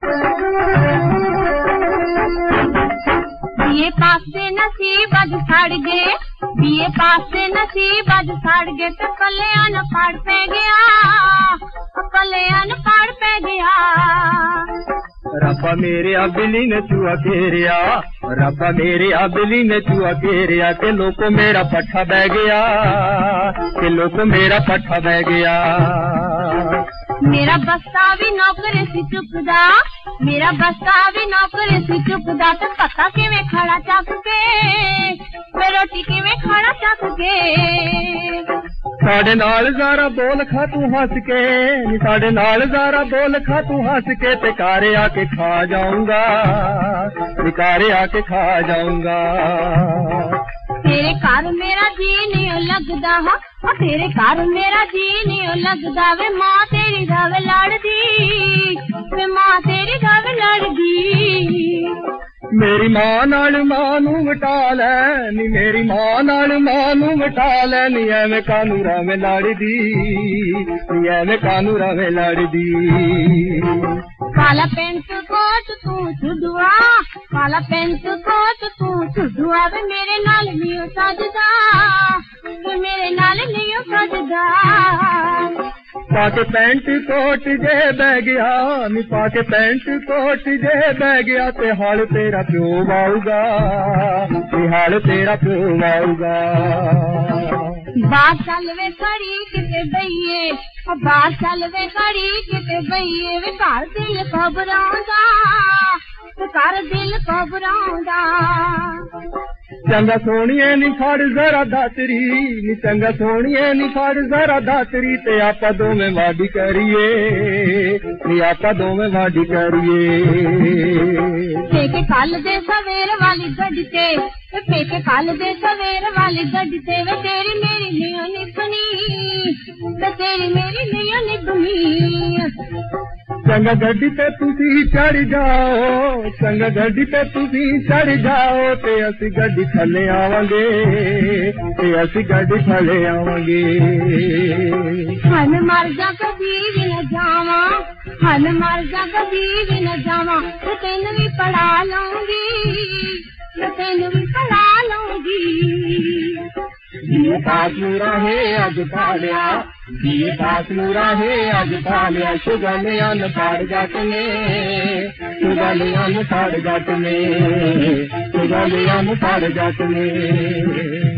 BA पास से नसीब अज सड़ गए, बीए पास से नसीब अज सड़ गए, तो कले अनपढ़ पे गया, कले अनपढ़ पे गया। रब्बा मेरे बिली ने चूहा घेरिया, रब्बा मेरे बिली ने चूहा घेरिया, के लोको मेरा पट्ठा बह गया, के लोको मेरा पट्ठा बह गया। मेरा बस्ता भी नौकर सी चुकदा, मेरा बस्ता भी नौकर सी चुकदा, तो पता किवें खड़ा चक के, मैं रोटी किवें खड़ा चक के। साडे नाल ज़रा बोल खा तू हंस के, साडे नाल ज़रा बोल खा तू हंस के, ते कारे आके खा जाऊंगा, निकारे आके खा जाऊंगा। तेरे घर मेरा जी नहीं लगदा, तेरे घर मेरा जी नहीं लगदा, वे मां तेरी रव लड़दी, वे मां तेरी रव लड़दी। मेरी मां नाल मां नू वटा लै, नी मेरी मां नाल मां नू वटा लै, नी एवें कानू रवे लड़दी, नी एवें कानू रवे लड़दी। काला पेंट कोट तू छुड़वा, काला पेंट कोट तू छुड़वा, वे मेरे नाल नहीं सजदा, वे मेरे नाल नहीं सजदा। पाके पैंट कोट जे बह गया, नी पाके पैंट कोट जे बह गया, ते हाल तेरा प्यो वाऊगा, ते हाल तेरा प्यो वाऊगा। बात चल वे खड़ी किते बइये, बात चल वे खड़ी किते बइये, वे घर दिल घबराउंदा, घर दिल घबराउंदा। चंगा सोनिए नी फड़ जरा दातरी, नी चंगा सोनिए नी फड़ जरा दातरी, ते आपा दोवें वाडी करिए, नी आपा दोवें वाडी करिए। पेके कल दे सवेर वाली गड्डी ते, पेके कल दे सवेर वाली गड्डी ते, वे तेरी मेरी नहीं निभनी, वे तेरी मेरी नहीं निभनी। चंगा गड्डी पे तुसी चढ़ जाओ, चंगा गड्डी पे तुसी चढ़ जाओ, ते असी गड्डी थले आवांगे, ते असी गड्डी थले आवांगे। हन मर जा कभी भी न जावा, हन मर जा कभी भी न जावा, ते तेन भी पढ़ा लूंगी, ते तेन भी पढ़ा लूंगी। बीए पास नूरा है अज पालिया, बीए पास नूरा है अज पालिया, शुगलियां पड़ जट ने, शुगलियां पड़ जट ने, शुगलियां पड़ जट ने।